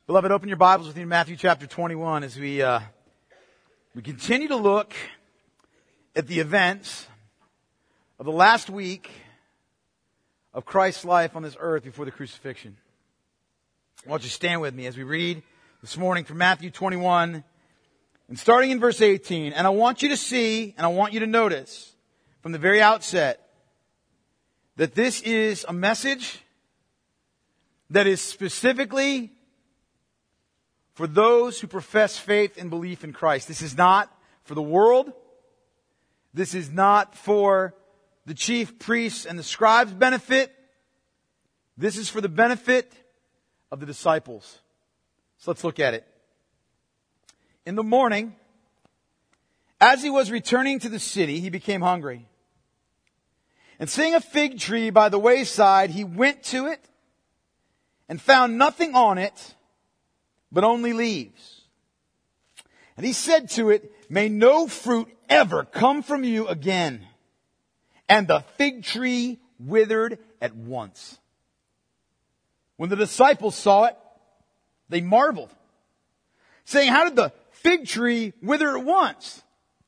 Beloved, open your Bibles with me to Matthew chapter 21 as we continue to look at the events of the last week of Christ's life on this earth before the crucifixion. I want you to stand with me as we read this morning from Matthew 21 and starting in verse 18. And I want you to see, and I want you to notice from the very outset that this is a message that is specifically for those who profess faith and belief in Christ. This is not for the world. This is not for the chief priests and the scribes' benefit. This is for the benefit of the disciples. So let's look at it. In the morning, as he was returning to the city, he became hungry. And seeing a fig tree by the wayside, he went to it and found nothing on it but only leaves. And he said to it, "May no fruit ever come from you again." And the fig tree withered at once. When the disciples saw it, they marveled, saying, "How did the fig tree wither at once?"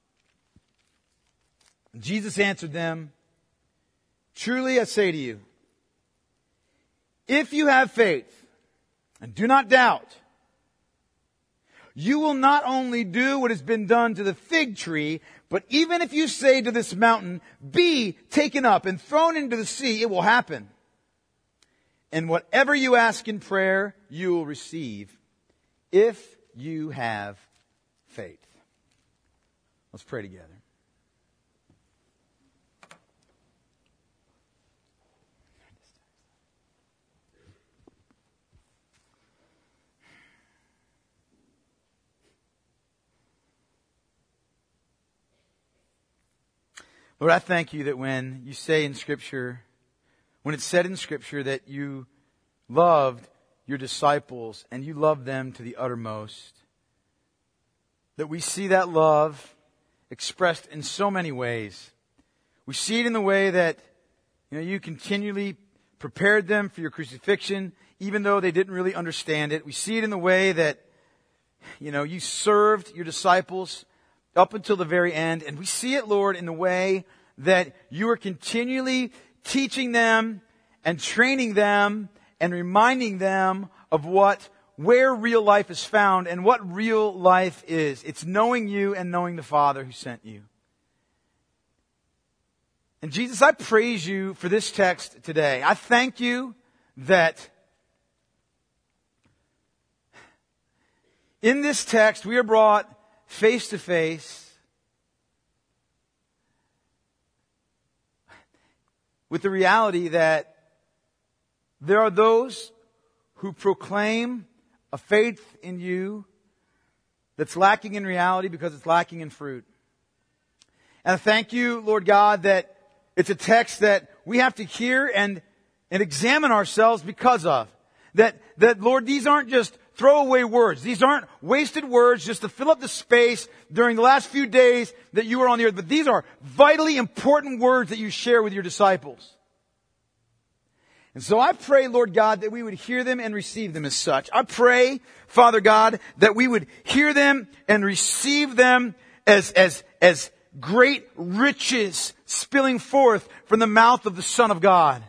And Jesus answered them, "Truly I say to you, if you have faith and do not doubt, you will not only do what has been done to the fig tree, but even if you say to this mountain, 'Be taken up and thrown into the sea,' it will happen. And whatever you ask in prayer, you will receive, if you have faith." Let's pray together. Lord, I thank you that when you say in Scripture, when it's said in Scripture that you loved your disciples and you loved them to the uttermost, that we see that love expressed in so many ways. We see it in the way that you continually prepared them for your crucifixion, even though they didn't really understand it. We see it in the way that you served your disciples up until the very end. And we see it, Lord, in the way that you are continually teaching them and training them and reminding them of where real life is found and what real life is. It's knowing you and knowing the Father who sent you. And Jesus, I praise you for this text today. I thank you that in this text we are brought face to face with the reality that there are those who proclaim a faith in you that's lacking in reality because it's lacking in fruit. And I thank you, Lord God, that it's a text that we have to hear and examine ourselves because of. That Lord, these aren't just throwaway words. These aren't wasted words just to fill up the space during the last few days that you were on the earth. But these are vitally important words that you share with your disciples. And so I pray, Lord God, that we would hear them and receive them as such. I pray, Father God, that we would hear them and receive them as great riches spilling forth from the mouth of the Son of God.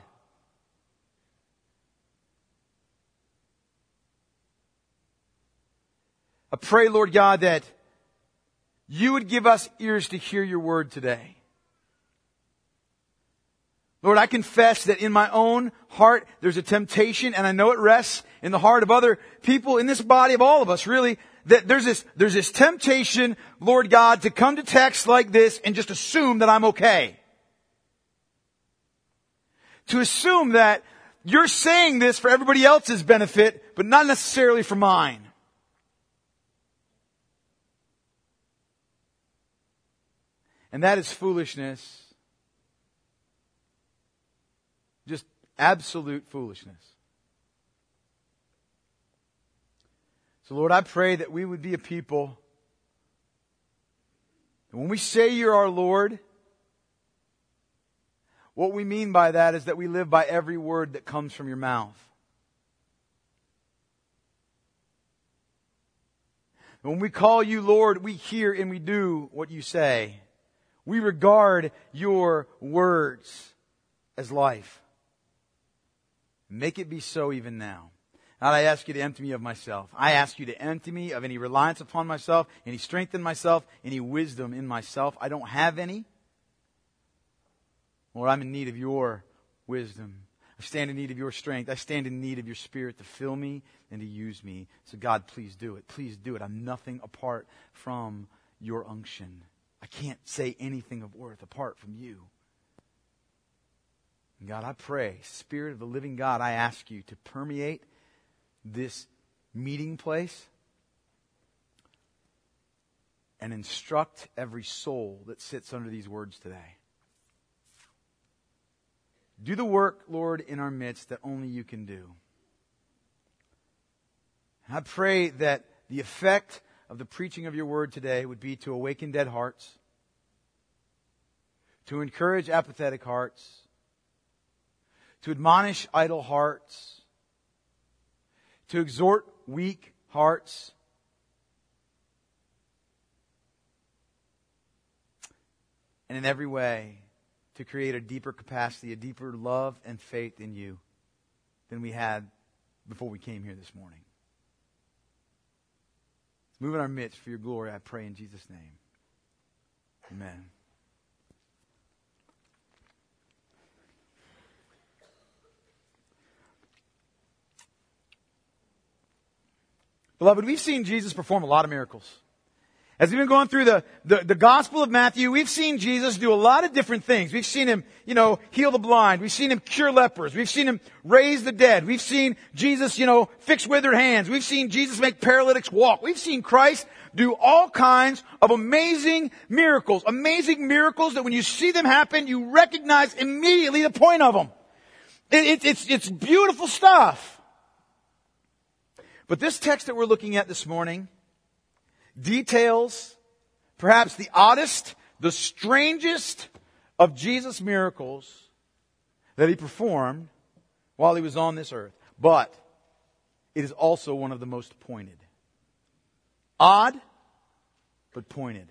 I pray, Lord God, that you would give us ears to hear your word today. Lord, I confess that in my own heart there's a temptation, and I know it rests in the heart of other people in this body, of all of us really, that there's this temptation, Lord God, to come to texts like this and just assume that I'm okay. To assume that you're saying this for everybody else's benefit, but not necessarily for mine. And that is foolishness. Just absolute foolishness. So Lord, I pray that we would be a people that when we say you're our Lord, what we mean by that is that we live by every word that comes from your mouth. When we call you Lord, we hear and we do what you say. We regard your words as life. Make it be so even now. God, I ask you to empty me of myself. I ask you to empty me of any reliance upon myself, any strength in myself, any wisdom in myself. I don't have any. Lord, I'm in need of your wisdom. I stand in need of your strength. I stand in need of your Spirit to fill me and to use me. So God, please do it. Please do it. I'm nothing apart from your unction. I can't say anything of worth apart from you. And God, I pray, Spirit of the living God, I ask you to permeate this meeting place and instruct every soul that sits under these words today. Do the work, Lord, in our midst that only you can do. And I pray that the effect of the preaching of your word today would be to awaken dead hearts, to encourage apathetic hearts, to admonish idle hearts, to exhort weak hearts, and in every way to create a deeper capacity, a deeper love and faith in you than we had before we came here this morning. Move in our midst for your glory, I pray in Jesus' name. Amen. Beloved, we've seen Jesus perform a lot of miracles. As we've been going through the Gospel of Matthew, we've seen Jesus do a lot of different things. We've seen him, heal the blind. We've seen him cure lepers. We've seen him raise the dead. We've seen Jesus, fix withered hands. We've seen Jesus make paralytics walk. We've seen Christ do all kinds of amazing miracles. Amazing miracles that when you see them happen, you recognize immediately the point of them. It's beautiful stuff. But this text that we're looking at this morning details perhaps the oddest, the strangest of Jesus' miracles that he performed while he was on this earth. But it is also one of the most pointed. Odd, but pointed.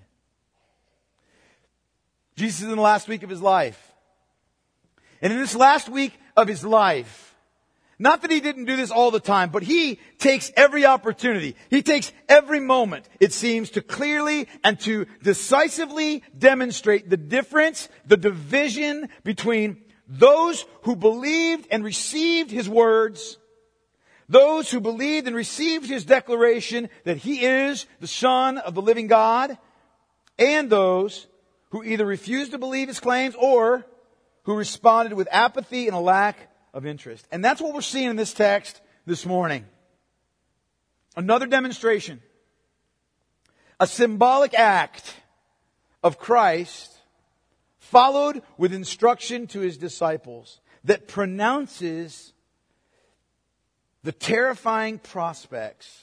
Jesus is in the last week of his life. And in this last week of his life, not that he didn't do this all the time, but he takes every opportunity. He takes every moment, it seems, to clearly and to decisively demonstrate the difference, the division between those who believed and received his words, those who believed and received his declaration that he is the Son of the living God, and those who either refused to believe his claims or who responded with apathy and a lack of interest. And that's what we're seeing in this text this morning. Another demonstration. A symbolic act of Christ followed with instruction to his disciples that pronounces the terrifying prospects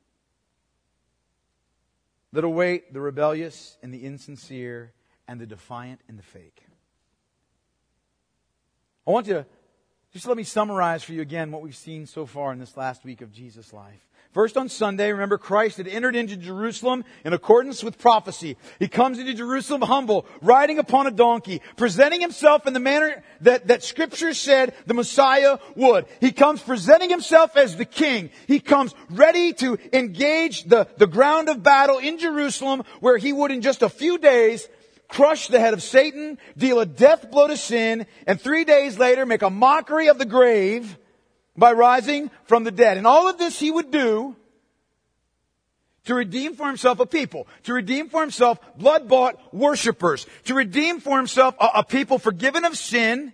that await the rebellious and the insincere and the defiant and the fake. I want you to just let me summarize for you again what we've seen so far in this last week of Jesus' life. First, on Sunday, remember, Christ had entered into Jerusalem in accordance with prophecy. He comes into Jerusalem humble, riding upon a donkey, presenting himself in the manner that Scripture said the Messiah would. He comes presenting himself as the king. He comes ready to engage the ground of battle in Jerusalem, where he would in just a few days crush the head of Satan, deal a death blow to sin, and 3 days later make a mockery of the grave by rising from the dead. And all of this he would do to redeem for himself a people, to redeem for himself blood-bought worshipers, to redeem for himself a people forgiven of sin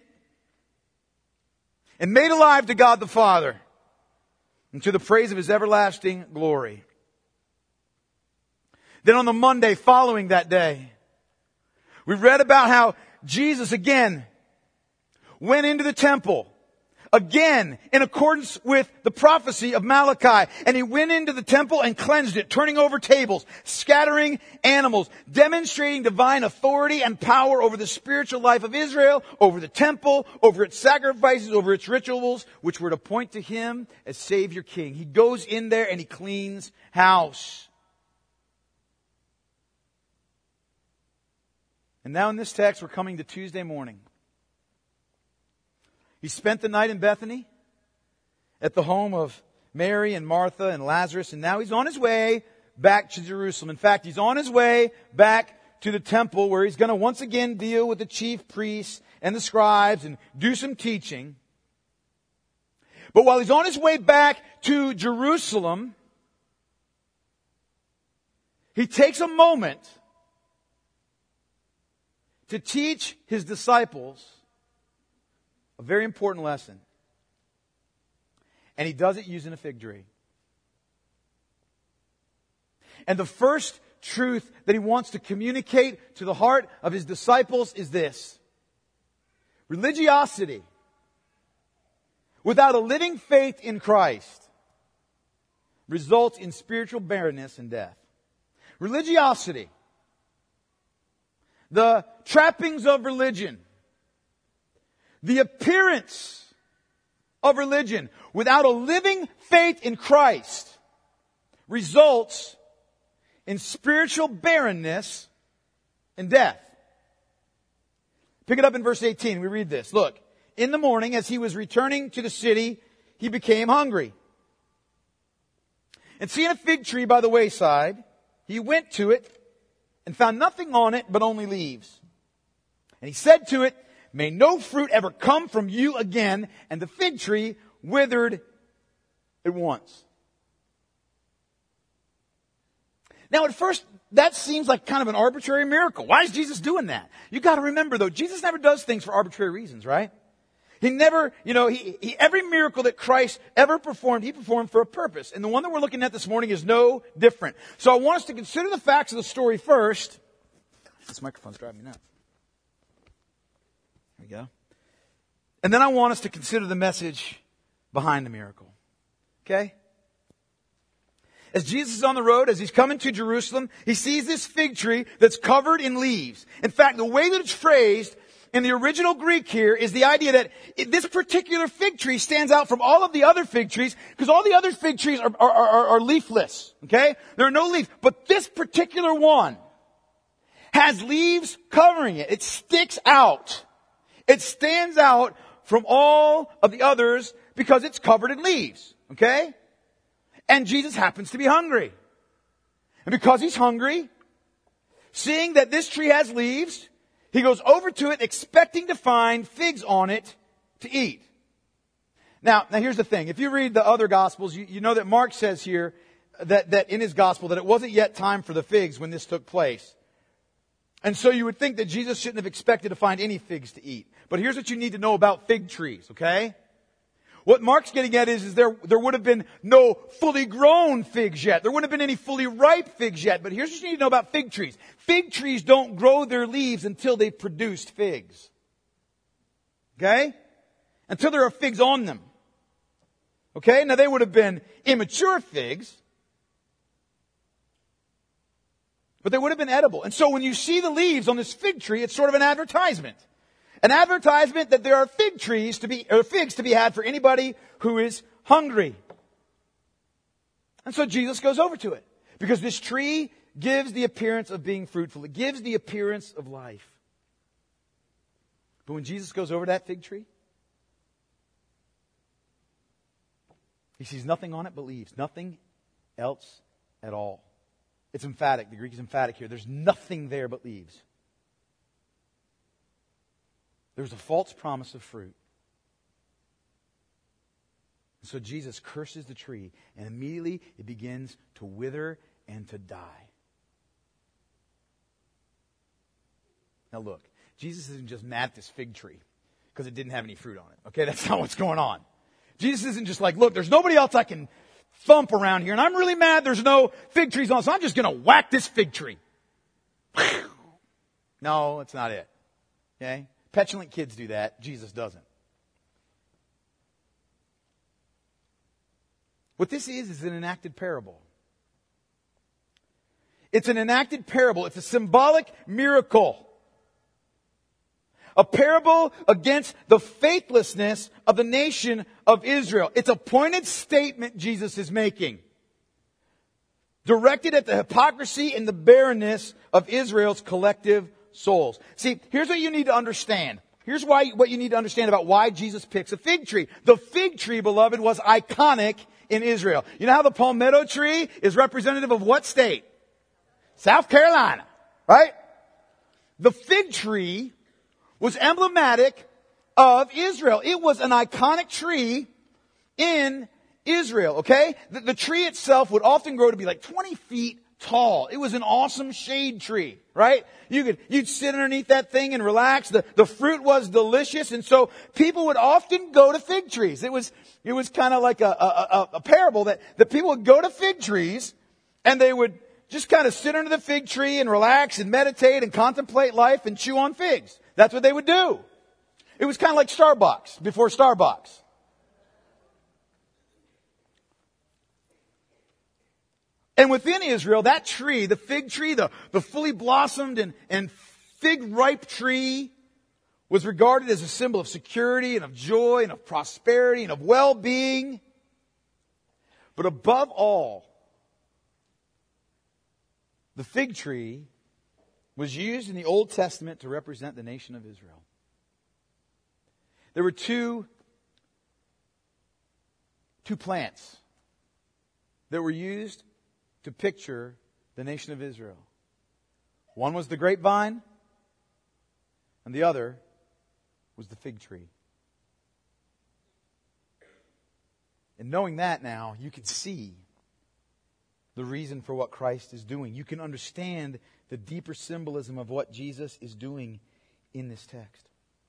and made alive to God the Father and to the praise of his everlasting glory. Then on the Monday following that day, we read about how Jesus again went into the temple, again in accordance with the prophecy of Malachi. And he went into the temple and cleansed it, turning over tables, scattering animals, demonstrating divine authority and power over the spiritual life of Israel, over the temple, over its sacrifices, over its rituals, which were to point to him as Savior King. He goes in there and he cleans house. And now in this text, we're coming to Tuesday morning. He spent the night in Bethany at the home of Mary and Martha and Lazarus, and now he's on his way back to Jerusalem. In fact, he's on his way back to the temple where he's going to once again deal with the chief priests and the scribes and do some teaching. But while he's on his way back to Jerusalem, he takes a moment to teach his disciples a very important lesson. And he does it using a fig tree. And the first truth that he wants to communicate to the heart of his disciples is this: religiosity without a living faith in Christ results in spiritual barrenness and death. Religiosity, the trappings of religion, the appearance of religion without a living faith in Christ results in spiritual barrenness and death. Pick it up in verse 18. We read this. Look, in the morning as he was returning to the city, he became hungry. And seeing a fig tree by the wayside, he went to it and found nothing on it but only leaves. And he said to it, "May no fruit ever come from you again." And the fig tree withered at once. Now at first, that seems like kind of an arbitrary miracle. Why is Jesus doing that? You got to remember though, Jesus never does things for arbitrary reasons, right? He never, every miracle that Christ ever performed, he performed for a purpose. And the one that we're looking at this morning is no different. So I want us to consider the facts of the story first. This microphone's driving me nuts. There we go. And then I want us to consider the message behind the miracle. Okay? As Jesus is on the road, as he's coming to Jerusalem, he sees this fig tree that's covered in leaves. In fact, the way that it's phrased in the original Greek here is the idea that this particular fig tree stands out from all of the other fig trees because all the other fig trees are leafless. Okay? There are no leaves. But this particular one has leaves covering it. It sticks out. It stands out from all of the others because it's covered in leaves. Okay? And Jesus happens to be hungry. And because he's hungry, seeing that this tree has leaves, he goes over to it expecting to find figs on it to eat. Now here's the thing. If you read the other Gospels, you know that Mark says here that in his Gospel that it wasn't yet time for the figs when this took place. And so you would think that Jesus shouldn't have expected to find any figs to eat. But here's what you need to know about fig trees, okay? What Mark's getting at is there would have been no fully grown figs yet. There wouldn't have been any fully ripe figs yet. But here's what you need to know about fig trees. Fig trees don't grow their leaves until they've produced figs. Okay? Until there are figs on them. Okay? Now they would have been immature figs. But they would have been edible. And so when you see the leaves on this fig tree, it's sort of an advertisement. An advertisement that there are figs to be had for anybody who is hungry. And so Jesus goes over to it. Because this tree gives the appearance of being fruitful. It gives the appearance of life. But when Jesus goes over to that fig tree, he sees nothing on it but leaves. Nothing else at all. It's emphatic. The Greek is emphatic here. There's nothing there but leaves. There's a false promise of fruit. And so Jesus curses the tree, and immediately it begins to wither and to die. Now look, Jesus isn't just mad at this fig tree because it didn't have any fruit on it. Okay, that's not what's going on. Jesus isn't just like, look, there's nobody else I can thump around here, and I'm really mad there's no fig trees on, so I'm just going to whack this fig tree. No, that's not it. Okay? Petulant kids do that. Jesus doesn't. What this is an enacted parable. It's an enacted parable. It's a symbolic miracle. A parable against the faithlessness of the nation of Israel. It's a pointed statement Jesus is making. Directed at the hypocrisy and the barrenness of Israel's collective souls. See, here's what you need to understand. Here's what you need to understand about why Jesus picks a fig tree. The fig tree, beloved, was iconic in Israel. You know how the palmetto tree is representative of what state? South Carolina, right? The fig tree was emblematic of Israel. It was an iconic tree in Israel, okay? The tree itself would often grow to be like 20 feet tall. It was an awesome shade tree, right? You'd sit underneath that thing and relax. The fruit was delicious, and so people would often go to fig trees. It was kind of like a parable that people would go to fig trees and they would just kind of sit under the fig tree and relax and meditate and contemplate life and chew on figs. That's what they would do. It was kind of like Starbucks before Starbucks. And within Israel, that tree, the fig tree, the fully blossomed and fig ripe tree, was regarded as a symbol of security and of joy and of prosperity and of well-being. But above all, the fig tree was used in the Old Testament to represent the nation of Israel. There were two plants that were used to picture the nation of Israel. One was the grapevine, and the other was the fig tree. And knowing that now, you can see the reason for what Christ is doing. You can understand the deeper symbolism of what Jesus is doing in this text.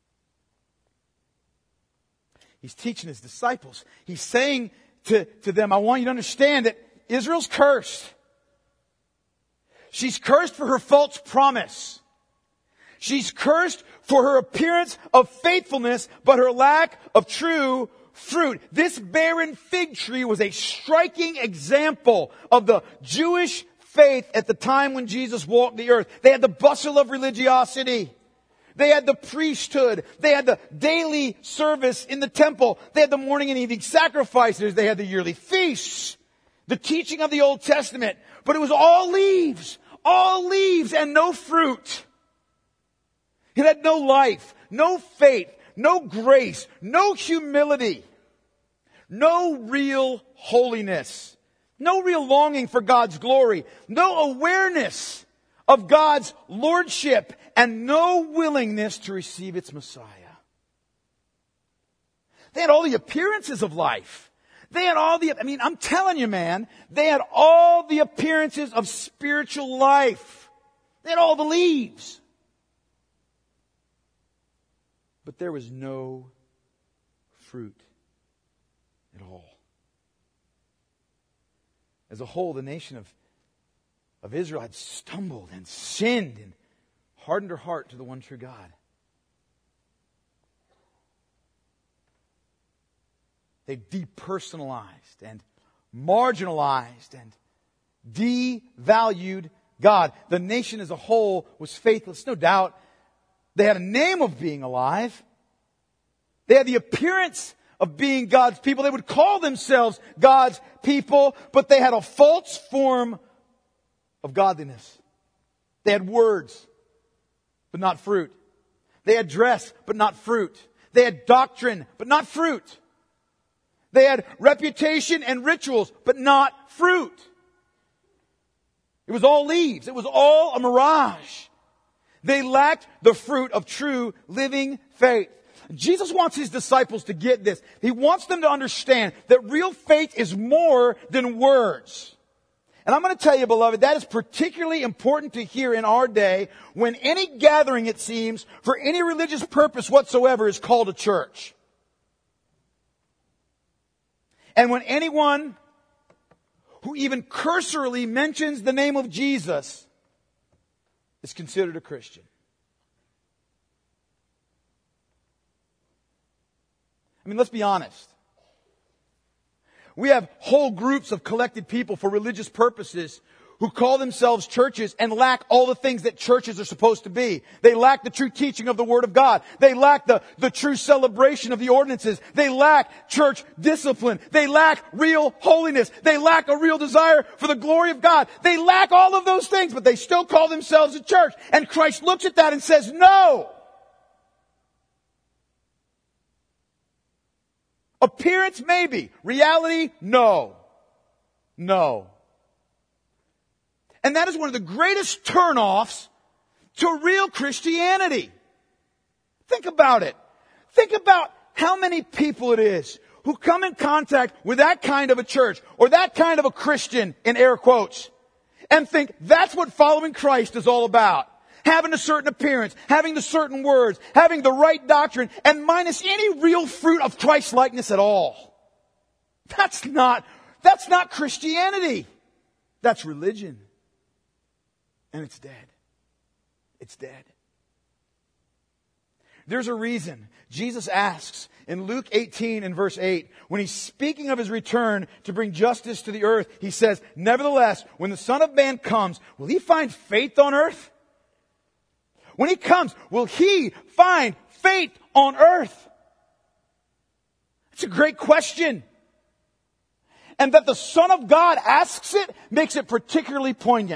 He's teaching his disciples. He's saying to them, I want you to understand that Israel's cursed. She's cursed for her false promise. She's cursed for her appearance of faithfulness, but her lack of true fruit. This barren fig tree was a striking example of the Jewish faith at the time when Jesus walked the earth. They had the bustle of religiosity. They had the priesthood. They had the daily service in the temple. They had the morning and evening sacrifices. They had the yearly feasts. The teaching of the Old Testament. But it was all leaves and no fruit. It had no life, no faith, no grace, no humility, no real holiness, no real longing for God's glory, no awareness of God's lordship, and no willingness to receive its Messiah. They had all the appearances of life. They had I'm telling you, man, they had all the appearances of spiritual life. They had all the leaves. But there was no fruit at all. As a whole, the nation of Israel had stumbled and sinned and hardened her heart to the one true God. They depersonalized and marginalized and devalued God. The nation as a whole was faithless. No doubt they had a name of being alive. They had the appearance of being God's people. They would call themselves God's people, but they had a false form of godliness. They had words, but not fruit. They had dress, but not fruit. They had doctrine, but not fruit. They had reputation and rituals, but not fruit. It was all leaves. It was all a mirage. They lacked the fruit of true living faith. Jesus wants his disciples to get this. He wants them to understand that real faith is more than words. And I'm going to tell you, beloved, that is particularly important to hear in our day when any gathering, it seems, for any religious purpose whatsoever is called a church. And when anyone who even cursorily mentions the name of Jesus is considered a Christian. Let's be honest. We have whole groups of collected people for religious purposes who call themselves churches and lack all the things that churches are supposed to be. They lack the true teaching of the Word of God. They lack the true celebration of the ordinances. They lack church discipline. They lack real holiness. They lack a real desire for the glory of God. They lack all of those things, but they still call themselves a church. And Christ looks at that and says, no. Appearance, maybe. Reality, no. No. And that is one of the greatest turnoffs to real Christianity. Think about it. Think about how many people it is who come in contact with that kind of a church or that kind of a Christian, in air quotes, and think that's what following Christ is all about. Having a certain appearance, having the certain words, having the right doctrine, and minus any real fruit of Christ-likeness at all. That's not Christianity. That's religion. And it's dead. It's dead. There's a reason. Jesus asks in Luke 18 and verse 8, when he's speaking of his return to bring justice to the earth, he says, nevertheless, when the Son of Man comes, will he find faith on earth? When he comes, will he find faith on earth? It's a great question. And that the Son of God asks it makes it particularly poignant.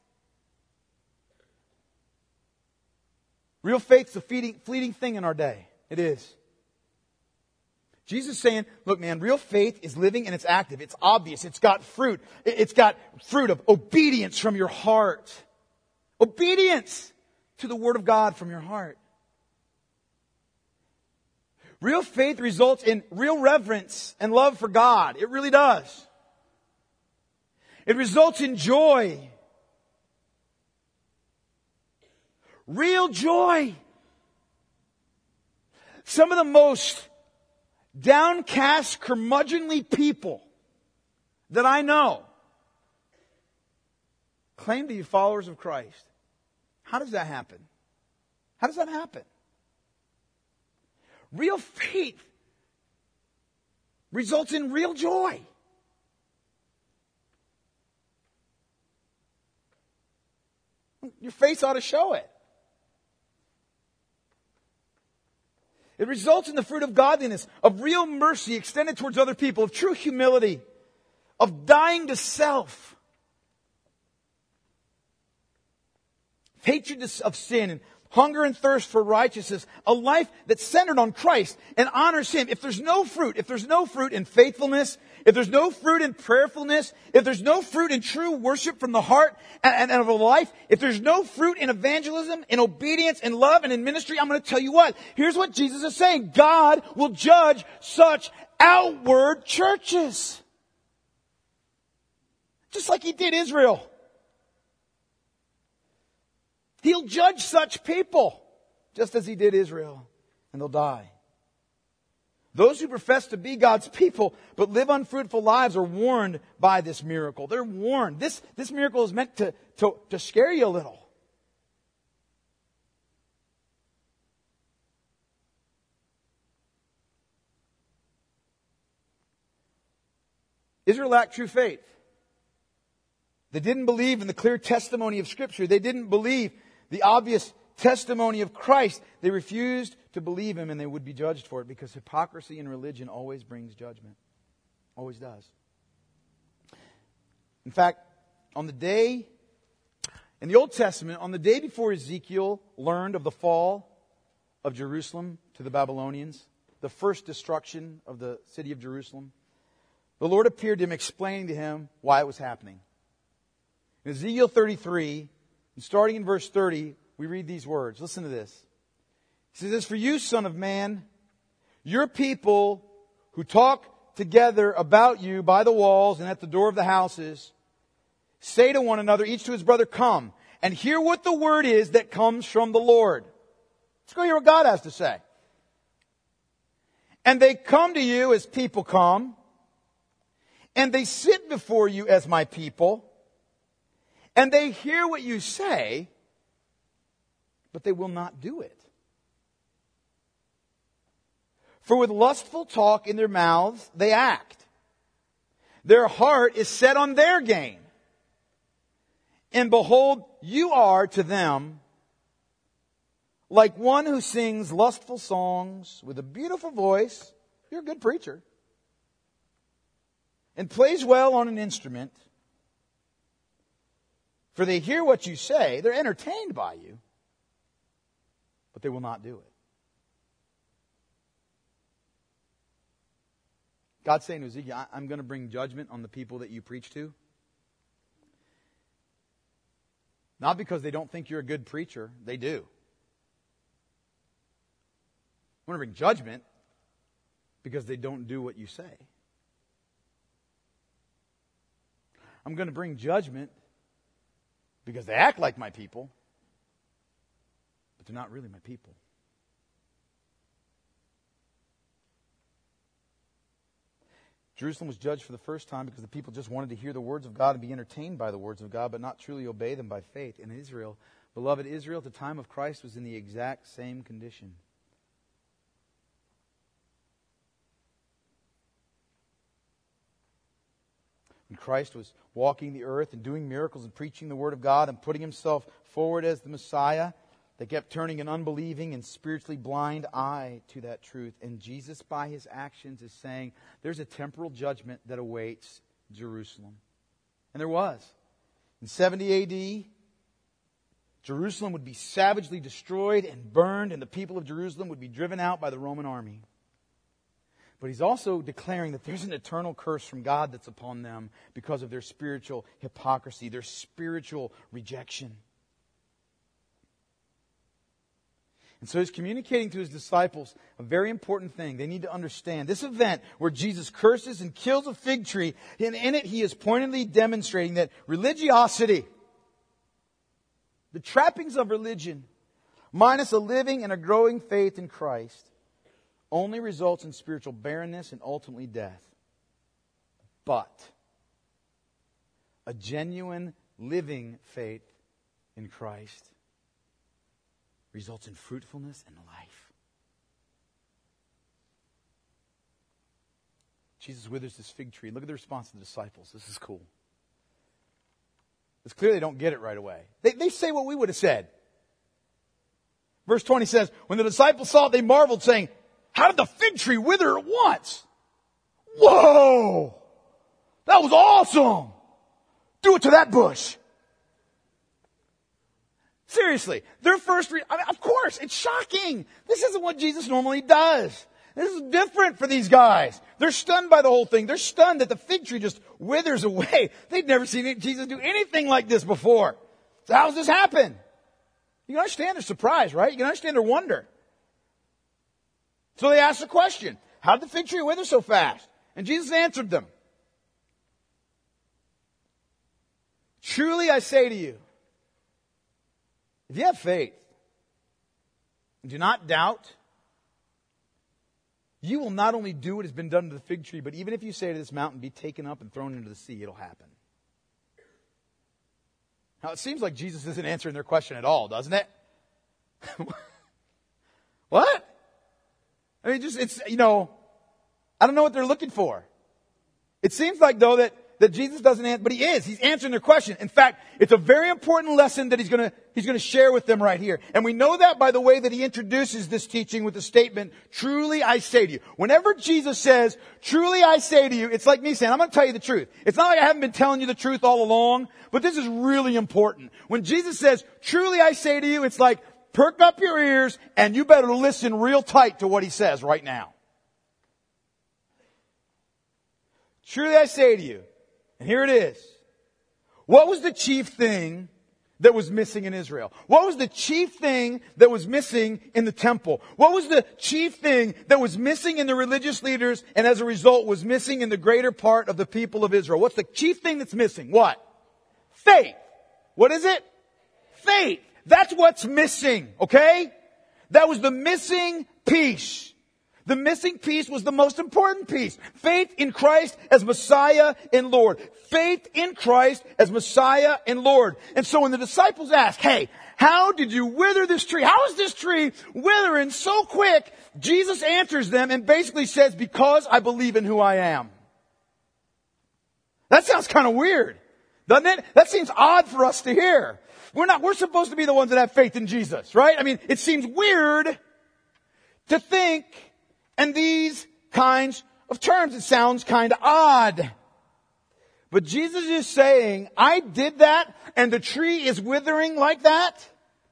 Real faith's a fleeting thing in our day. It is. Jesus is saying, look man, real faith is living and it's active. It's obvious. It's got fruit. It's got fruit of obedience from your heart. Obedience to the Word of God from your heart. Real faith results in real reverence and love for God. It really does. It results in joy. Real joy. Some of the most downcast, curmudgeonly people that I know claim to be followers of Christ. How does that happen? How does that happen? Real faith results in real joy. Your face ought to show it. It results in the fruit of godliness, of real mercy extended towards other people, of true humility, of dying to self, hatred of sin, and hunger and thirst for righteousness, a life that's centered on Christ and honors Him. If there's no fruit in faithfulness, if there's no fruit in prayerfulness, if there's no fruit in true worship from the heart and of a life, if there's no fruit in evangelism, in obedience, in love, and in ministry, I'm going to tell you what. Here's what Jesus is saying. God will judge such outward churches. Just like He did Israel. He'll judge such people, just as He did Israel, and they'll die. Those who profess to be God's people, but live unfruitful lives are warned by this miracle. They're warned. This miracle is meant to scare you a little. Israel lacked true faith. They didn't believe in the clear testimony of Scripture. They didn't believe the obvious testimony of Christ. They refused to believe Him, and they would be judged for it, because hypocrisy in religion always brings judgment. Always does. In fact, in the Old Testament, on the day before Ezekiel learned of the fall of Jerusalem to the Babylonians, the first destruction of the city of Jerusalem, the Lord appeared to him, explaining to him why it was happening. In Ezekiel 33, and starting in verse 30, we read these words. Listen to this. He says, "As for you, son of man, your people who talk together about you by the walls and at the door of the houses, say to one another, each to his brother, come, and hear what the word is that comes from the Lord." Let's go hear what God has to say. "And they come to you as people come, and they sit before you as my people, and they hear what you say, but they will not do it. For with lustful talk in their mouths they act. Their heart is set on their gain. And behold, you are to them like one who sings lustful songs with a beautiful voice. You're a good preacher. And plays well on an instrument. For they hear what you say, they're entertained by you, but they will not do it. God's saying to Ezekiel, I'm going to bring judgment on the people that you preach to. Not because they don't think you're a good preacher. They do. I'm going to bring judgment because they don't do what you say. I'm going to bring judgment because they act like my people, but they're not really my people. Jerusalem was judged for the first time because the people just wanted to hear the words of God and be entertained by the words of God, but not truly obey them by faith. And Israel, beloved Israel, at the time of Christ was in the exact same condition. When Christ was walking the earth and doing miracles and preaching the Word of God and putting Himself forward as the Messiah, they kept turning an unbelieving and spiritually blind eye to that truth. And Jesus, by His actions, is saying there's a temporal judgment that awaits Jerusalem. And there was. In 70 A.D., Jerusalem would be savagely destroyed and burned, and the people of Jerusalem would be driven out by the Roman army. But He's also declaring that there's an eternal curse from God that's upon them because of their spiritual hypocrisy, their spiritual rejection. And so He's communicating to His disciples a very important thing. They need to understand this event where Jesus curses and kills a fig tree, and in it He is pointedly demonstrating that religiosity, the trappings of religion, minus a living and a growing faith in Christ, only results in spiritual barrenness and ultimately death. But a genuine living faith in Christ results in fruitfulness and life. Jesus withers this fig tree. Look at the response of the disciples. This is cool. It's clear they don't get it right away. They say what we would have said. Verse 20 says, when the disciples saw it, they marveled, saying, how did the fig tree wither at once? Whoa! That was awesome! Do it to that bush. Seriously, their first of course, it's shocking. This isn't what Jesus normally does. This is different for these guys. They're stunned by the whole thing. They're stunned that the fig tree just withers away. They'd never seen Jesus do anything like this before. So how does this happen? You can understand their surprise, right? You can understand their wonder. So they asked the question, how did the fig tree wither so fast? And Jesus answered them. Truly I say to you, if you have faith and do not doubt, you will not only do what has been done to the fig tree, but even if you say to this mountain, be taken up and thrown into the sea, it'll happen. Now it seems like Jesus isn't answering their question at all, doesn't it? What? I mean, it's, I don't know what they're looking for. It seems like, though, that Jesus doesn't answer, but He is. He's answering their question. In fact, it's a very important lesson that He's going to share with them right here. And we know that by the way that He introduces this teaching with the statement, truly I say to you. Whenever Jesus says, truly I say to you, it's like me saying, I'm going to tell you the truth. It's not like I haven't been telling you the truth all along, but this is really important. When Jesus says, truly I say to you, it's like, perk up your ears and you better listen real tight to what He says right now. Truly I say to you, and here it is. What was the chief thing that was missing in Israel? What was the chief thing that was missing in the temple? What was the chief thing that was missing in the religious leaders and as a result was missing in the greater part of the people of Israel? What's the chief thing that's missing? What? Faith. What is it? Faith. That's what's missing, okay? That was the missing piece. The missing piece was the most important piece. Faith in Christ as Messiah and Lord. Faith in Christ as Messiah and Lord. And so when the disciples ask, hey, how did you wither this tree? How is this tree withering so quick? Jesus answers them and basically says, because I believe in who I am. That sounds kind of weird. Doesn't it? That seems odd for us to hear. We're supposed to be the ones that have faith in Jesus, right? I mean, it seems weird to think in these kinds of terms. It sounds kind of odd. But Jesus is saying, I did that and the tree is withering like that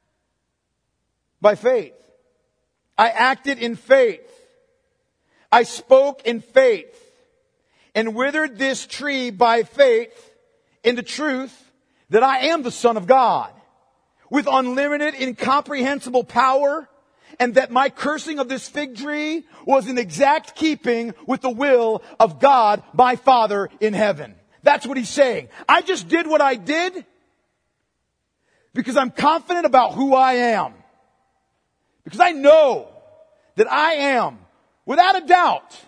by faith. I acted in faith. I spoke in faith and withered this tree by faith in the truth that I am the Son of God with unlimited, incomprehensible power, and that my cursing of this fig tree was in exact keeping with the will of God, my Father in heaven. That's what he's saying. I just did what I did because I'm confident about who I am. Because I know that I am, without a doubt,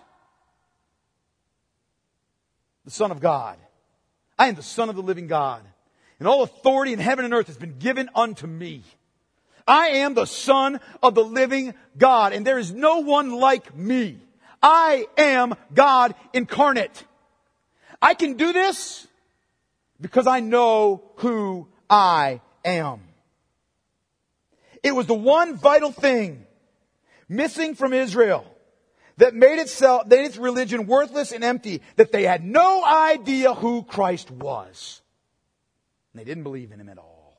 the Son of God. I am the Son of the living God. And all authority in heaven and earth has been given unto me. I am the Son of the living God, and there is no one like me. I am God incarnate. I can do this because I know who I am. It was the one vital thing missing from Israel that made its religion worthless and empty, that they had no idea who Christ was. And they didn't believe in him at all.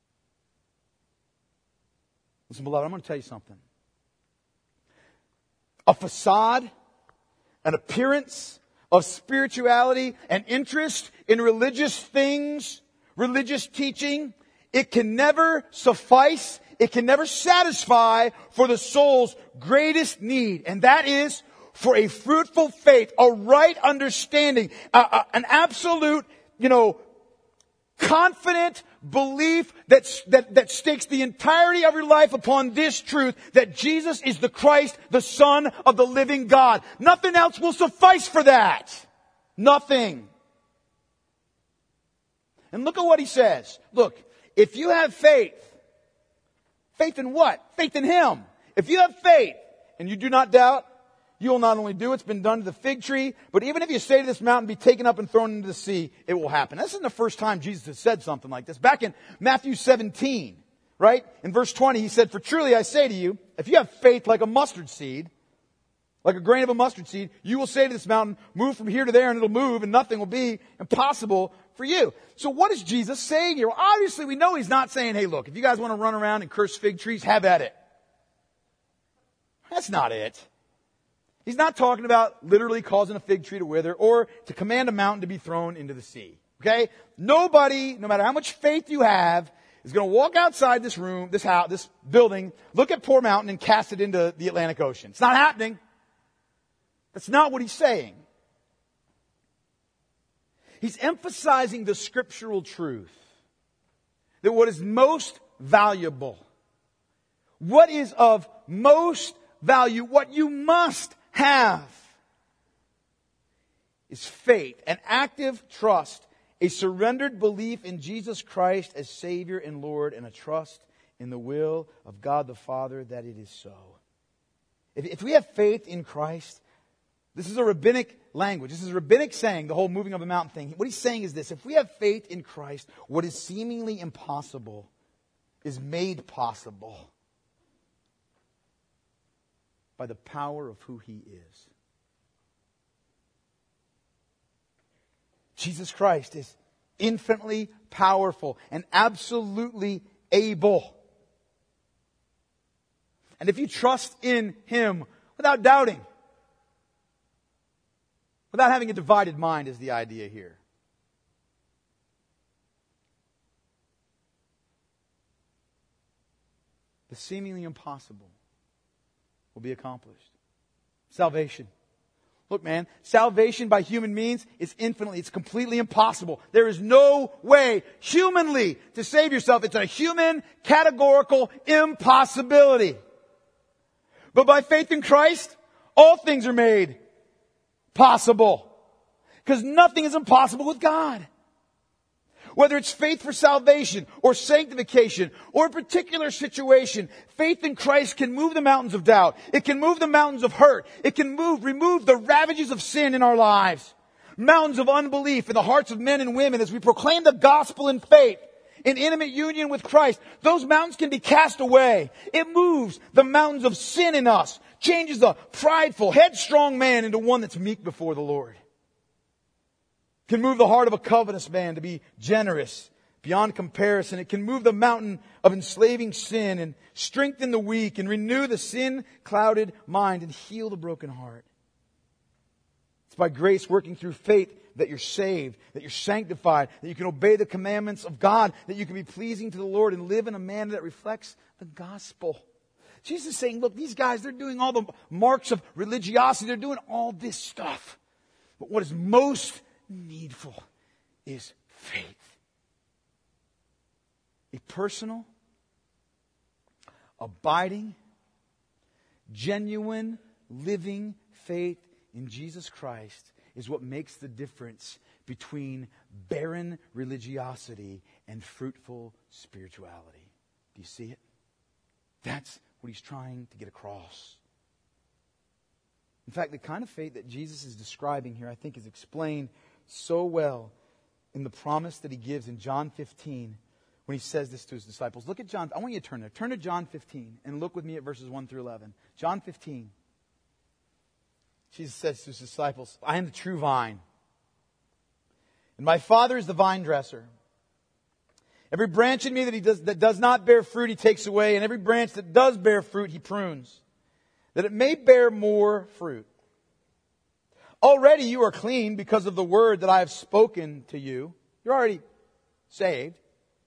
Listen, beloved, I'm going to tell you something. A facade, an appearance of spirituality, an interest in religious things, religious teaching, it can never suffice, it can never satisfy for the soul's greatest need. And that is for a fruitful faith, a right understanding, an absolute, confident belief that stakes the entirety of your life upon this truth, that Jesus is the Christ, the Son of the living God. Nothing else will suffice for that. Nothing. And look at what he says. Look, if you have faith in what? Faith in him. If you have faith and you do not doubt, you will not only do what's been done to the fig tree, but even if you say to this mountain, be taken up and thrown into the sea, it will happen. This isn't the first time Jesus has said something like this. Back in Matthew 17, right? In verse 20, he said, for truly I say to you, if you have faith like a mustard seed, like a grain of a mustard seed, you will say to this mountain, move from here to there, and it'll move, and nothing will be impossible for you. So what is Jesus saying here? Well, obviously we know he's not saying, hey, look, if you guys want to run around and curse fig trees, have at it. That's not it. He's not talking about literally causing a fig tree to wither or to command a mountain to be thrown into the sea. Okay? Nobody, no matter how much faith you have, is going to walk outside this room, this house, this building, look at poor mountain and cast it into the Atlantic Ocean. It's not happening. That's not what he's saying. He's emphasizing the scriptural truth that what is most valuable, what is of most value, what you must have is faith, an active trust, a surrendered belief in Jesus Christ as Savior and Lord, and a trust in the will of God the Father that it is so. If we have faith in Christ, this is a rabbinic language. This is a rabbinic saying, the whole moving of the mountain thing. What he's saying is this: if we have faith in Christ, what is seemingly impossible is made possible by the power of who he is. Jesus Christ is infinitely powerful and absolutely able. And if you trust in him without doubting, without having a divided mind is the idea here. The seemingly impossible will be accomplished. Salvation. Look, man, salvation by human means is it's completely impossible. There is no way humanly to save yourself. It's a human categorical impossibility. But by faith in Christ, all things are made possible. Because nothing is impossible with God. Whether it's faith for salvation or sanctification or a particular situation, faith in Christ can move the mountains of doubt. It can move the mountains of hurt. It can remove the ravages of sin in our lives. mountains of unbelief in the hearts of men and women as we proclaim the gospel in faith, in intimate union with Christ, those mountains can be cast away. It moves the mountains of sin in us, changes the prideful, headstrong man into one that's meek before the Lord. It can move the heart of a covetous man to be generous beyond comparison. It can move the mountain of enslaving sin and strengthen the weak and renew the sin-clouded mind and heal the broken heart. It's by grace working through faith that you're saved, that you're sanctified, that you can obey the commandments of God, that you can be pleasing to the Lord and live in a manner that reflects the gospel. Jesus is saying, look, these guys, they're doing all the marks of religiosity. They're doing all this stuff. But what is most needful is faith. A personal, abiding, genuine, living faith in Jesus Christ is what makes the difference between barren religiosity and fruitful spirituality. Do you see it? That's what he's trying to get across. In fact, the kind of faith that Jesus is describing here, I think, is explained so well in the promise that he gives in John 15 when he says this to his disciples. Look at John. I want you to turn there. Turn to John 15 and look with me at verses 1 through 11. John 15. Jesus says to his disciples, I am the true vine, and my Father is the vine dresser. Every branch in me that does not bear fruit, he takes away, and every branch that does bear fruit, he prunes, that it may bear more fruit. Already you are clean because of the word that I have spoken to you. You're already saved.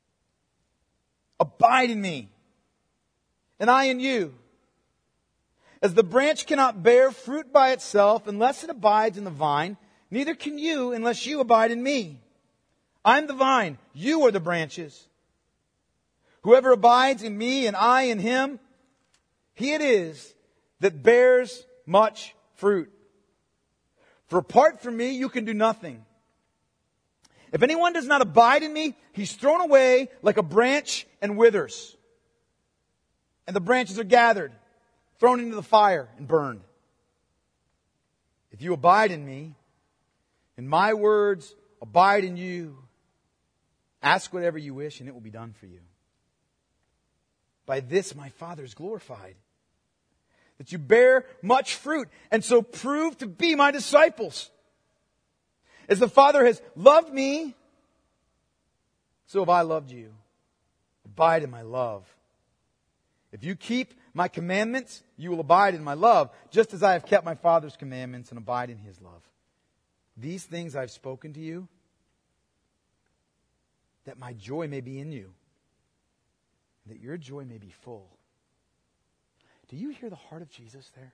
Abide in me, and I in you. As the branch cannot bear fruit by itself unless it abides in the vine, neither can you unless you abide in me. I'm the vine, you are the branches. Whoever abides in me and I in him, he it is that bears much fruit. For apart from me, you can do nothing. If anyone does not abide in me, he's thrown away like a branch and withers. And the branches are gathered, thrown into the fire and burned. If you abide in me, and my words abide in you, ask whatever you wish and it will be done for you. By this my Father is glorified, that you bear much fruit and so prove to be my disciples. As the Father has loved me, so have I loved you. Abide in my love. If you keep my commandments, you will abide in my love, just as I have kept my Father's commandments and abide in his love. These things I've spoken to you, that my joy may be in you, that your joy may be full. Do you hear the heart of Jesus there?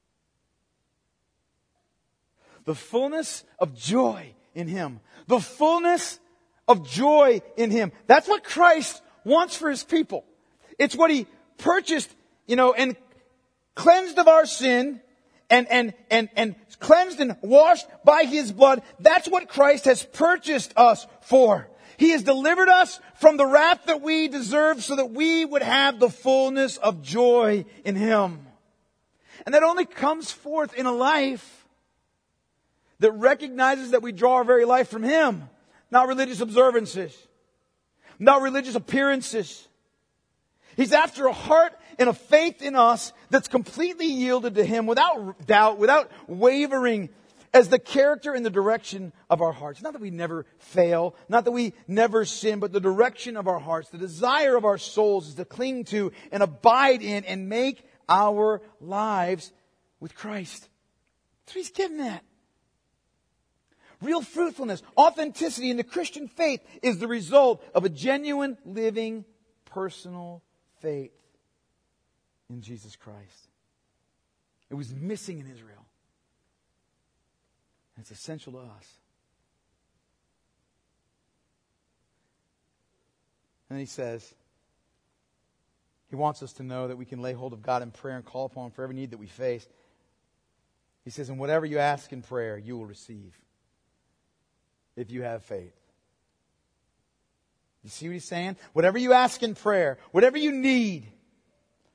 The fullness of joy in him. The fullness of joy in him. That's what Christ wants for his people. It's what he purchased, and cleansed of our sin and cleansed and washed by his blood. That's what Christ has purchased us for. He has delivered us from the wrath that we deserve so that we would have the fullness of joy in him. And that only comes forth in a life that recognizes that we draw our very life from him. Not religious observances. Not religious appearances. He's after a heart and a faith in us that's completely yielded to him without doubt, without wavering, as the character and the direction of our hearts. Not that we never fail, not that we never sin, but the direction of our hearts, the desire of our souls is to cling to and abide in and make our lives with Christ. That's what he's getting at. Real fruitfulness, authenticity in the Christian faith is the result of a genuine, living, personal faith in Jesus Christ. It was missing in Israel. And it's essential to us. And then he says, he wants us to know that we can lay hold of God in prayer and call upon him for every need that we face. He says, and whatever you ask in prayer, you will receive, if you have faith. You see what he's saying? Whatever you ask in prayer, whatever you need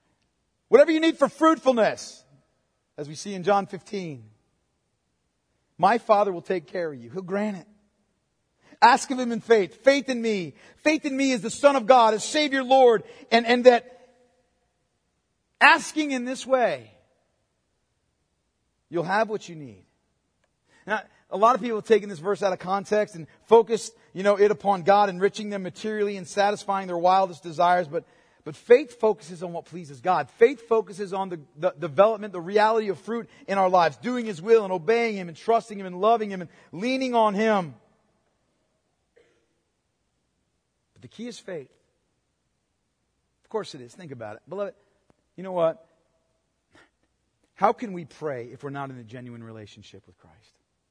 for fruitfulness, as we see in John 15, My Father will take care of you. He'll grant it. Ask of Him in faith. Faith in me. Faith in me as the Son of God, as Savior, Lord. And that asking in this way, you'll have what you need. Now, a lot of people have taken this verse out of context and focused, it upon God enriching them materially and satisfying their wildest desires. But faith focuses on what pleases God. Faith focuses on the development, the reality of fruit in our lives. Doing His will and obeying Him and trusting Him and loving Him and leaning on Him. But the key is faith. Of course it is. Think about it. Beloved, you know what? How can we pray if we're not in a genuine relationship with Christ?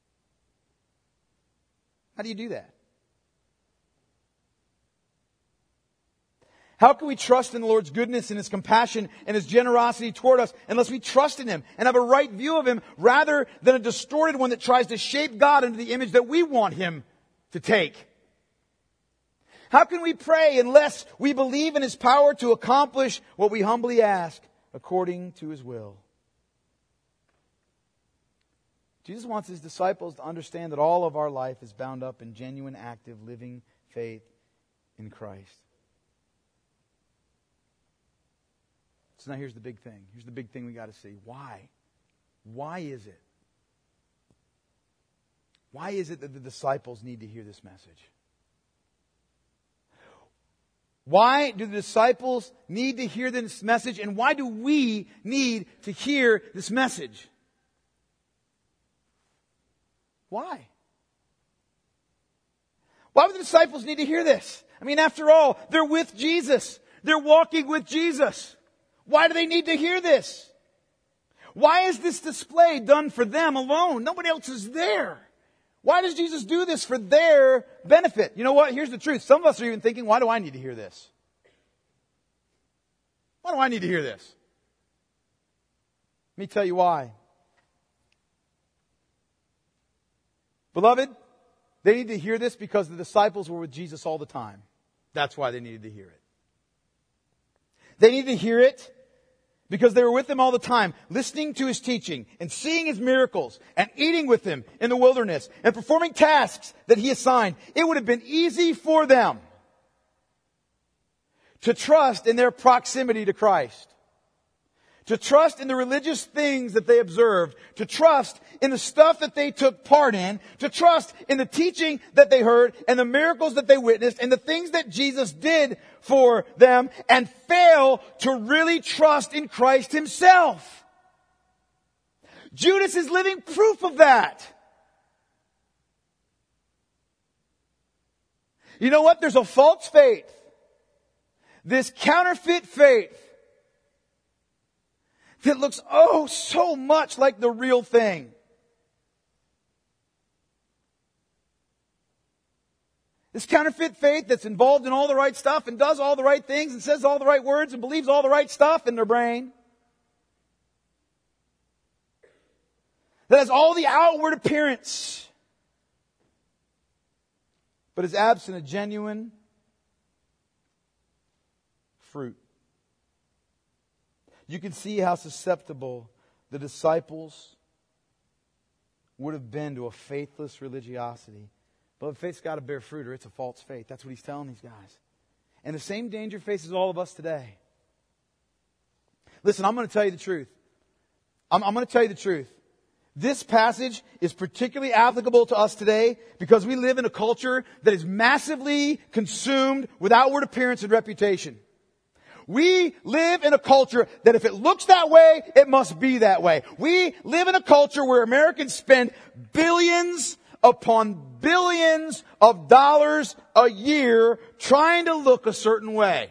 How do you do that? How can we trust in the Lord's goodness and His compassion and His generosity toward us unless we trust in Him and have a right view of Him rather than a distorted one that tries to shape God into the image that we want Him to take? How can we pray unless we believe in His power to accomplish what we humbly ask according to His will? Jesus wants His disciples to understand that all of our life is bound up in genuine, active, living faith in Christ. So now here's the big thing. Here's the big thing we got to see. Why? Why is it? Why is it that the disciples need to hear this message? Why do the disciples need to hear this message? And why do we need to hear this message? Why? Why would the disciples need to hear this? I mean, after all, they're with Jesus. They're walking with Jesus. Why do they need to hear this? Why is this display done for them alone? Nobody else is there. Why does Jesus do this for their benefit? You know what? Here's the truth. Some of us are even thinking, why do I need to hear this? Why do I need to hear this? Let me tell you why. Beloved, they need to hear this because the disciples were with Jesus all the time. That's why they needed to hear it. They needed to hear it because they were with Him all the time, listening to His teaching and seeing His miracles and eating with Him in the wilderness and performing tasks that He assigned. It would have been easy for them to trust in their proximity to Christ. To trust in the religious things that they observed. To trust in the stuff that they took part in. To trust in the teaching that they heard and the miracles that they witnessed and the things that Jesus did for them, and fail to really trust in Christ Himself. Judas is living proof of that. You know what? There's a false faith. This counterfeit faith that looks so much like the real thing. This counterfeit faith that's involved in all the right stuff and does all the right things and says all the right words and believes all the right stuff in their brain. That has all the outward appearance, but is absent of genuine fruit. You can see how susceptible the disciples would have been to a faithless religiosity. But faith's got to bear fruit or it's a false faith. That's what He's telling these guys. And the same danger faces all of us today. Listen, I'm going to tell you the truth. I'm going to tell you the truth. This passage is particularly applicable to us today because we live in a culture that is massively consumed with outward appearance and reputation. We live in a culture that if it looks that way, it must be that way. We live in a culture where Americans spend billions upon billions of dollars a year trying to look a certain way.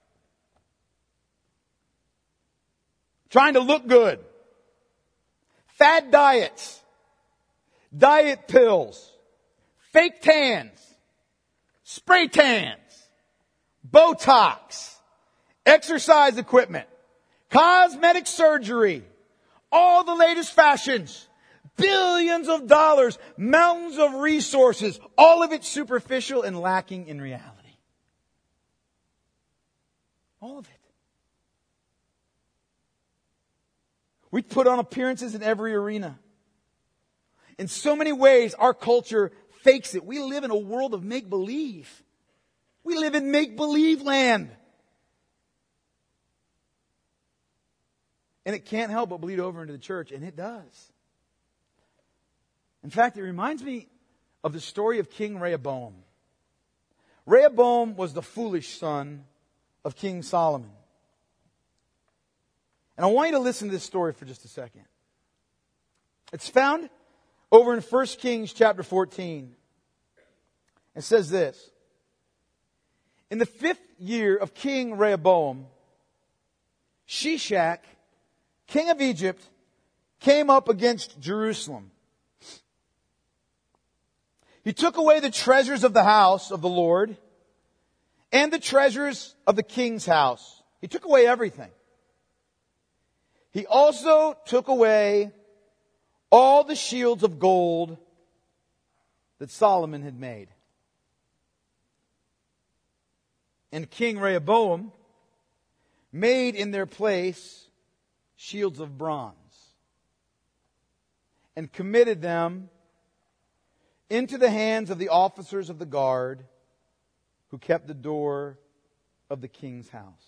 Trying to look good. Fad diets. Diet pills. Fake tans. Spray tans. Botox. Exercise equipment, cosmetic surgery, all the latest fashions, billions of dollars, mountains of resources, all of it superficial and lacking in reality. All of it. We put on appearances in every arena. In so many ways, our culture fakes it. We live in a world of make-believe. We live in make-believe land. And it can't help but bleed over into the church, and it does. In fact, it reminds me of the story of King Rehoboam. Rehoboam was the foolish son of King Solomon. And I want you to listen to this story for just a second. It's found over in 1 Kings chapter 14. It says this. In the 5th year of King Rehoboam, Shishak, king of Egypt, came up against Jerusalem. He took away the treasures of the house of the Lord and the treasures of the king's house. He took away everything. He also took away all the shields of gold that Solomon had made. And King Rehoboam made in their place shields of bronze and committed them into the hands of the officers of the guard who kept the door of the king's house.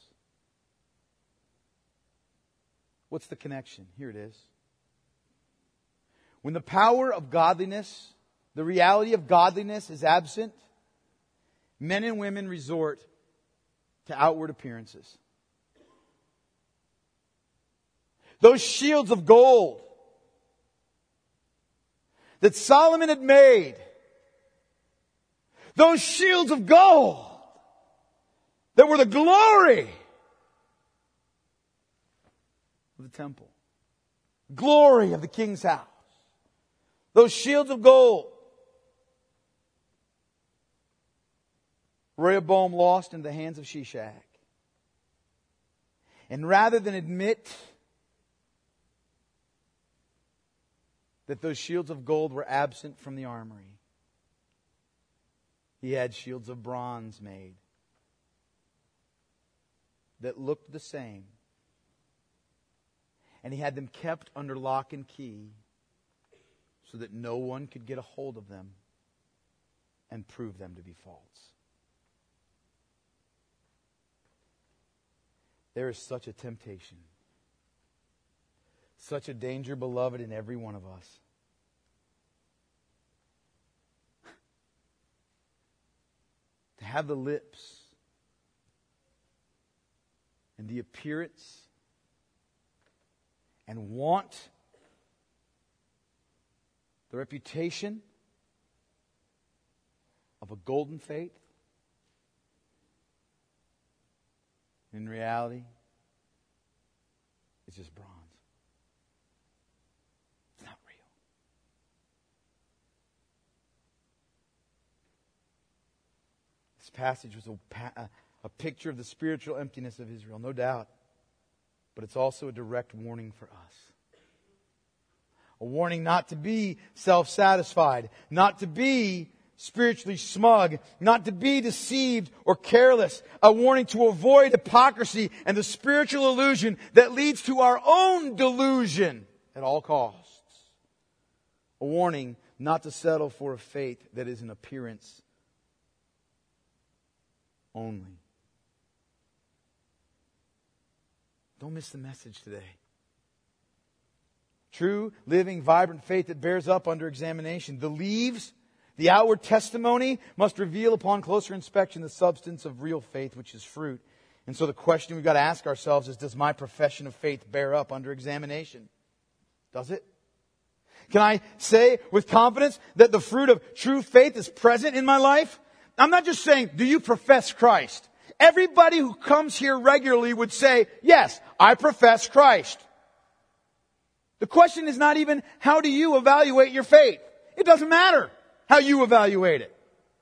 What's the connection? Here it is. When the power of godliness, the reality of godliness is absent, men and women resort to outward appearances. Those shields of gold that Solomon had made, those shields of gold that were the glory of the temple, glory of the king's house, those shields of gold, Rehoboam lost in the hands of Shishak. And rather than admit that those shields of gold were absent from the armory, he had shields of bronze made that looked the same. And he had them kept under lock and key so that no one could get a hold of them and prove them to be false. There is such a temptation, such a danger, beloved, in every one of us. To have the lips and the appearance and want the reputation of a golden faith. In reality, it's just bronze. It's not real. This passage was a picture of the spiritual emptiness of Israel, no doubt. But it's also a direct warning for us. A warning not to be self-satisfied, not to be spiritually smug, not to be deceived or careless. A warning to avoid hypocrisy and the spiritual illusion that leads to our own delusion at all costs. A warning not to settle for a faith that is an appearance only. Don't miss the message today. True, living, vibrant faith that bears up under examination. The leaves, the outward testimony, must reveal upon closer inspection the substance of real faith, which is fruit. And so the question we've got to ask ourselves is, does my profession of faith bear up under examination? Does it? Can I say with confidence that the fruit of true faith is present in my life? I'm not just saying, do you profess Christ? Everybody who comes here regularly would say, yes, I profess Christ. The question is not even, how do you evaluate your faith? It doesn't matter how you evaluate it.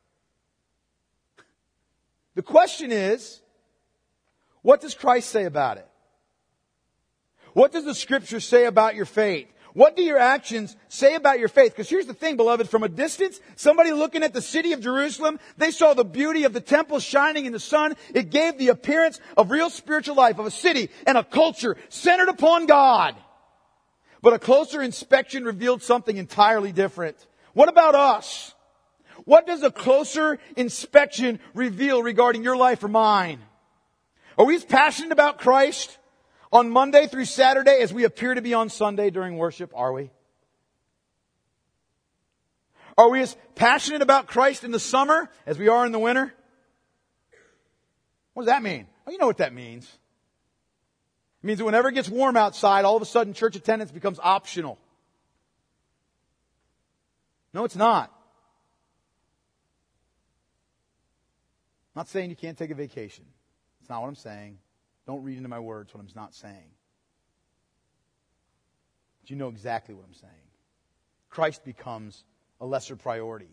The question is, what does Christ say about it? What does the Scripture say about your faith? What do your actions say about your faith? Because here's the thing, beloved, from a distance, somebody looking at the city of Jerusalem, they saw the beauty of the temple shining in the sun. It gave the appearance of real spiritual life, of a city and a culture centered upon God. But a closer inspection revealed something entirely different. What about us? What does a closer inspection reveal regarding your life or mine? Are we as passionate about Christ on Monday through Saturday as we appear to be on Sunday during worship? Are we? Are we as passionate about Christ in the summer as we are in the winter? What does that mean? Well, you know what that means. It means that whenever it gets warm outside, all of a sudden church attendance becomes optional. No, it's not. I'm not saying you can't take a vacation. That's not what I'm saying. Don't read into my words what I'm not saying. But you know exactly what I'm saying. Christ becomes a lesser priority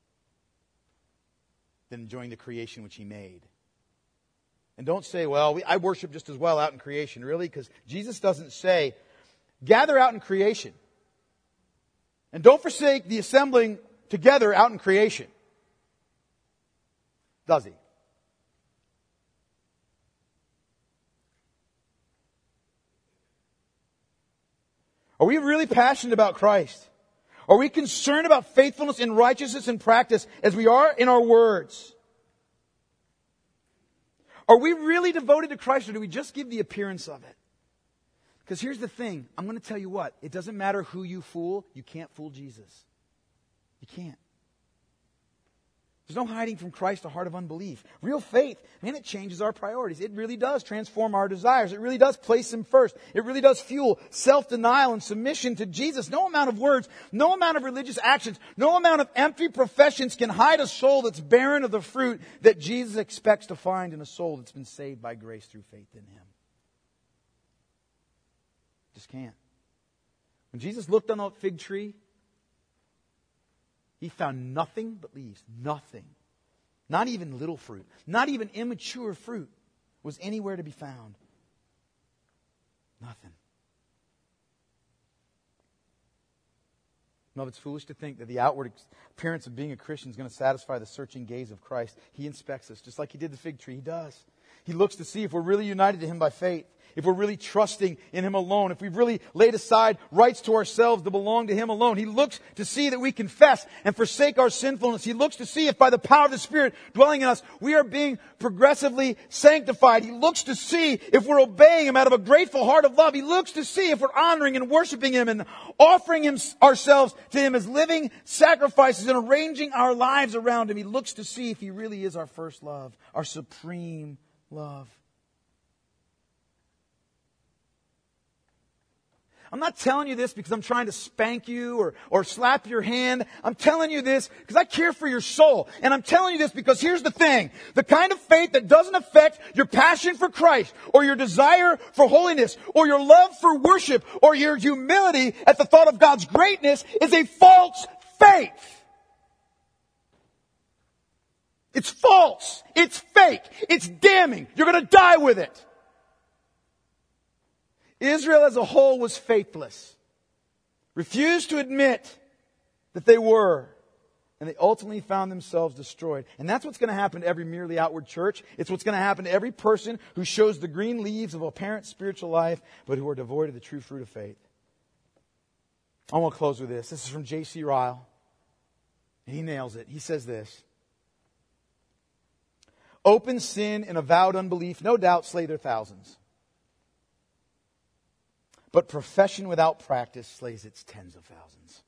than enjoying the creation which He made. And don't say, well, I worship just as well out in creation. Really? Because Jesus doesn't say, gather out in creation. And don't forsake the assembling together out in creation. Does He? Are we really passionate about Christ? Are we concerned about faithfulness in righteousness and practice as we are in our words? Are we really devoted to Christ, or do we just give the appearance of it? Because here's the thing. I'm going to tell you what. It doesn't matter who you fool. You can't fool Jesus. You can't. There's no hiding from Christ a heart of unbelief. Real faith, man, it changes our priorities. It really does transform our desires. It really does place Him first. It really does fuel self-denial and submission to Jesus. No amount of words, no amount of religious actions, no amount of empty professions can hide a soul that's barren of the fruit that Jesus expects to find in a soul that's been saved by grace through faith in Him. Just can't. When Jesus looked on that fig tree, He found nothing but leaves. Nothing. Not even little fruit. Not even immature fruit was anywhere to be found. Nothing. No, it's foolish to think that the outward appearance of being a Christian is going to satisfy the searching gaze of Christ. He inspects us, just like He did the fig tree. He does. He looks to see if we're really united to Him by faith, if we're really trusting in Him alone, if we've really laid aside rights to ourselves to belong to Him alone. He looks to see that we confess and forsake our sinfulness. He looks to see if by the power of the Spirit dwelling in us, we are being progressively sanctified. He looks to see if we're obeying Him out of a grateful heart of love. He looks to see if we're honoring and worshiping Him and offering ourselves to Him as living sacrifices and arranging our lives around Him. He looks to see if He really is our first love, our supreme love. I'm not telling you this because I'm trying to spank you or slap your hand. I'm telling you this because I care for your soul. And I'm telling you this because here's the thing. The kind of faith that doesn't affect your passion for Christ or your desire for holiness or your love for worship or your humility at the thought of God's greatness is a false faith. It's false. It's fake. It's damning. You're going to die with it. Israel as a whole was faithless. Refused to admit that they were. And they ultimately found themselves destroyed. And that's what's going to happen to every merely outward church. It's what's going to happen to every person who shows the green leaves of apparent spiritual life, but who are devoid of the true fruit of faith. I want to close with this. This is from J.C. Ryle. And he nails it. He says this. Open sin and avowed unbelief no doubt slay their thousands. But profession without practice slays its tens of thousands.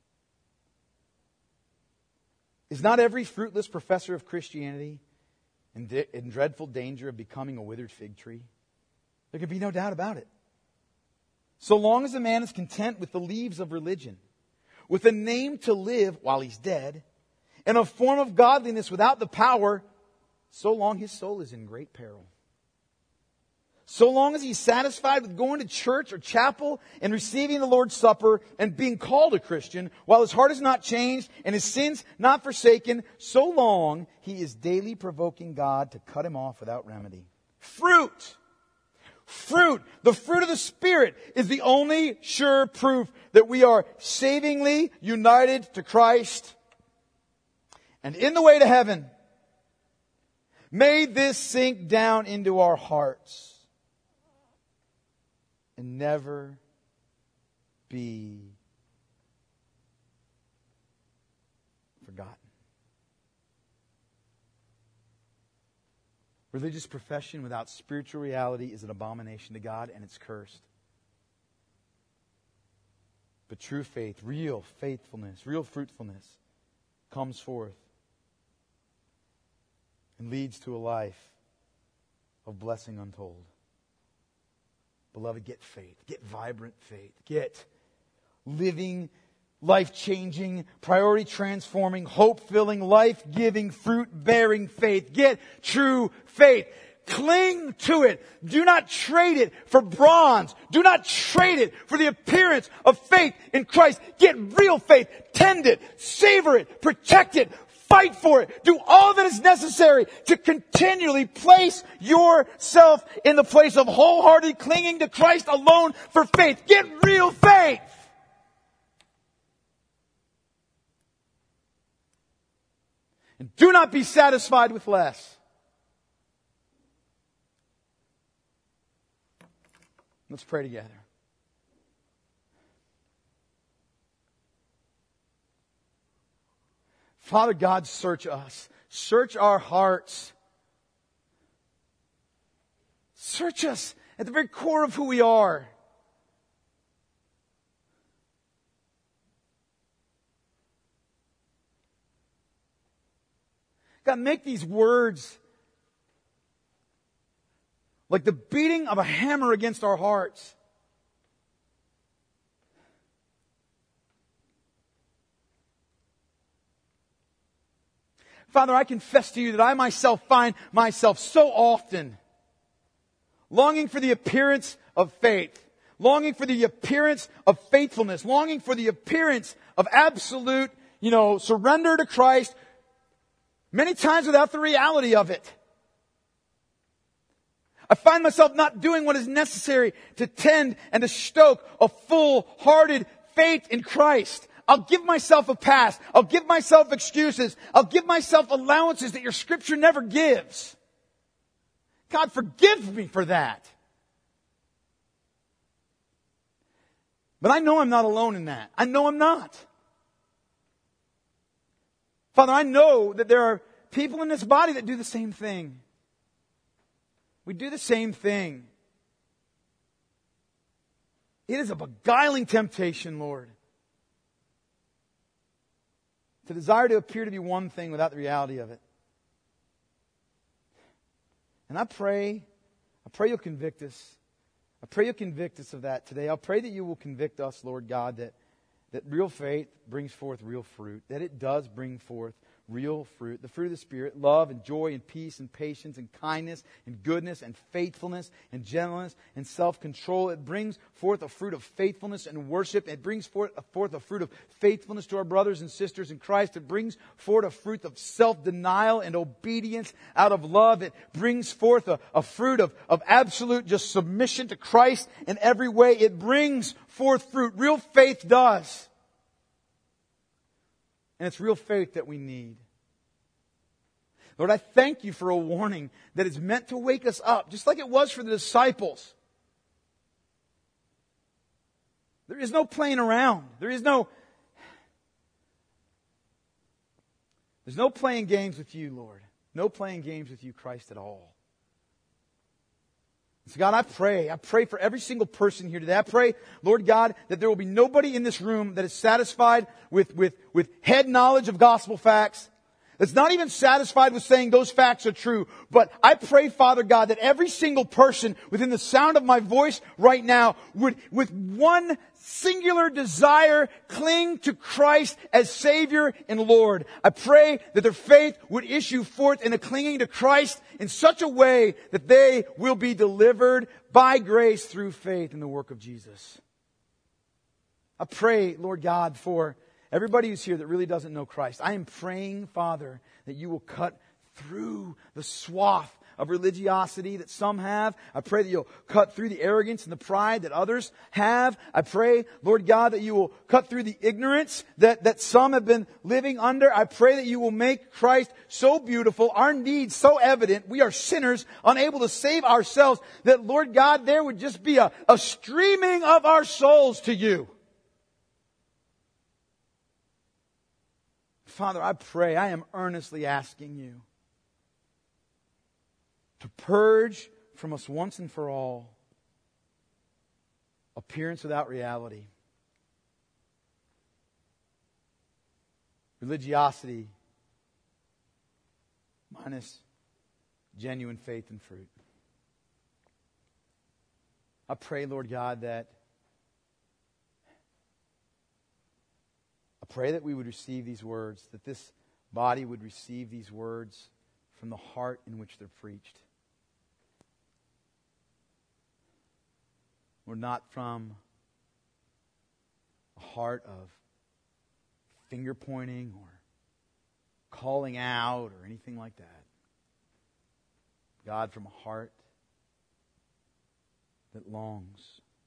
Is not every fruitless professor of Christianity in dreadful danger of becoming a withered fig tree? There can be no doubt about it. So long as a man is content with the leaves of religion, with a name to live while he's dead, and a form of godliness without the power, so long his soul is in great peril. So long as he's satisfied with going to church or chapel and receiving the Lord's Supper and being called a Christian, while his heart is not changed and his sins not forsaken, so long he is daily provoking God to cut him off without remedy. Fruit! Fruit! The fruit of the Spirit is the only sure proof that we are savingly united to Christ and in the way to heaven. May this sink down into our hearts and never be forgotten. Religious profession without spiritual reality is an abomination to God, and it's cursed. But true faith, real faithfulness, real fruitfulness comes forth and leads to a life of blessing untold. Beloved, get faith. Get vibrant faith. Get living, life-changing, priority-transforming, hope-filling, life-giving, fruit-bearing faith. Get true faith. Cling to it. Do not trade it for bronze. Do not trade it for the appearance of faith in Christ. Get real faith. Tend it. Savor it. Protect it. Fight for it. Do all that is necessary to continually place yourself in the place of wholehearted clinging to Christ alone for faith. Get real faith. And do not be satisfied with less. Let's pray together. Father God, search us. Search our hearts. Search us at the very core of who we are. God, make these words like the beating of a hammer against our hearts. Father, I confess to you that I myself find myself so often longing for the appearance of faith, longing for the appearance of faithfulness, longing for the appearance of absolute, surrender to Christ, many times without the reality of it. I find myself not doing what is necessary to tend and to stoke a full-hearted faith in Christ. I'll give myself a pass. I'll give myself excuses. I'll give myself allowances that your Scripture never gives. God, forgive me for that. But I know I'm not alone in that. I know I'm not. Father, I know that there are people in this body that do the same thing. We do the same thing. It is a beguiling temptation, Lord, to desire to appear to be one thing without the reality of it. And I pray you'll convict us. I pray you'll convict us of that today. I pray that you will convict us, Lord God, that real faith brings forth real fruit, that it does bring forth real fruit, the fruit of the Spirit, love and joy and peace and patience and kindness and goodness and faithfulness and gentleness and self-control. It brings forth a fruit of faithfulness and worship. It brings forth a fruit of faithfulness to our brothers and sisters in Christ. It brings forth a fruit of self-denial and obedience out of love. It brings forth a fruit of absolute just submission to Christ in every way. It brings forth fruit. Real faith does. And it's real faith that we need. Lord, I thank you for a warning that is meant to wake us up, just like it was for the disciples. There is no playing around. There's no playing games with you, Lord. No playing games with you, Christ, at all. So God, I pray for every single person here today. I pray, Lord God, that there will be nobody in this room that is satisfied with head knowledge of gospel facts, that's not even satisfied with saying those facts are true. But I pray, Father God, that every single person within the sound of my voice right now would, with one singular desire, cling to Christ as Savior and Lord. I pray that their faith would issue forth in a clinging to Christ in such a way that they will be delivered by grace through faith in the work of Jesus. I pray, Lord God, for everybody who's here that really doesn't know Christ. I am praying, Father, that you will cut through the swath of religiosity that some have. I pray that you'll cut through the arrogance and the pride that others have. I pray, Lord God, that you will cut through the ignorance that some have been living under. I pray that you will make Christ so beautiful, our needs so evident, we are sinners, unable to save ourselves, that, Lord God, there would just be a streaming of our souls to you. Father, I pray, I am earnestly asking you to purge from us once and for all appearance without reality, religiosity minus genuine faith and fruit. I pray, Lord God, that we would receive these words, that this body would receive these words from the heart in which they're preached. Lord, not from a heart of finger pointing or calling out or anything like that. God, from a heart that longs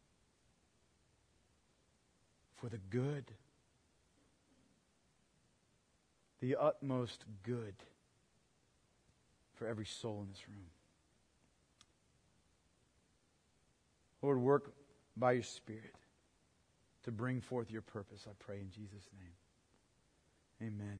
for the good, the utmost good for every soul in this room. Lord, work by your Spirit to bring forth your purpose, I pray in Jesus' name. Amen.